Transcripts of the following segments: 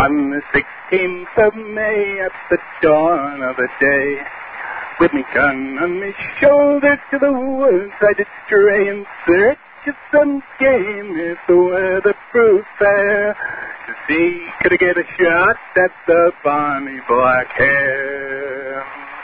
On the 16th of May, at the dawn of the day, with me gun on my shoulder to the woods, I did stray in search of some game, if the weather proved fair, to see could I get a shot at the bonny black hair.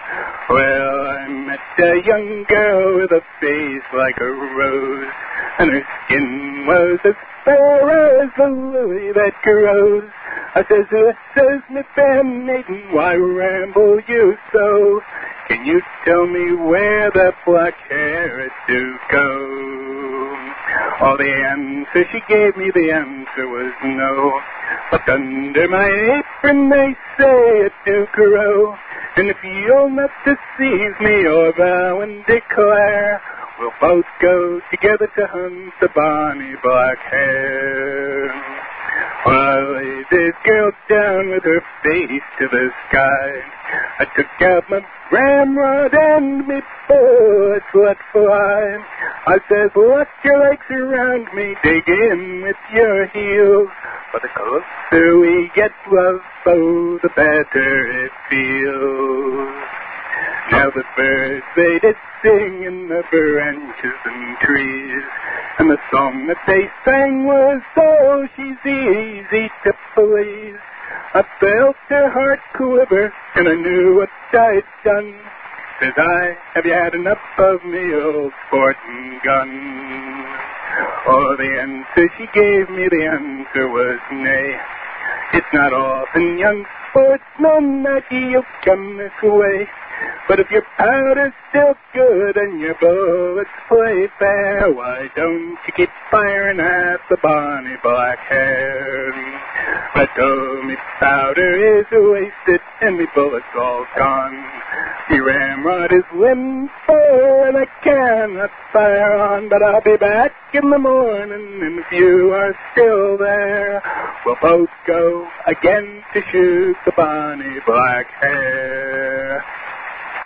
Well, I met a young girl with a face like a rose, and her skin was as fair as the lily that grows. I says, me fair maiden, why ramble you so? Can you tell me where that black hair is to go? Oh, the answer she gave me, the answer was no. But under my apron they say it do grow. And if you'll not deceive me or vow and declare, we'll both go together to hunt the bonny black hare. Well, I laid this girl down with her face to the sky. I took out my ramrod and me bullets let fly. I says, lock your legs around me, dig in with your heels. But the closer we get, love, oh, the better it feels. Now the birds, they did sing in the branches and trees, and the song that they sang was, oh, she's easy to please. I felt her heart quiver, and I knew what I'd done. Says I, have you had enough of me, old sporting gun? Oh, the answer she gave me, the answer was nay. It's not often, young sportsman, that you come this way. But if your powder's still good and your bullets play fair, why don't you keep firing at the bonny black hare? But oh, me powder is wasted and me bullets all gone. Me ramrod is limp and I cannot fire on. But I'll be back in the morning, and if you are still there, we'll both go again to shoot the bonny black hare.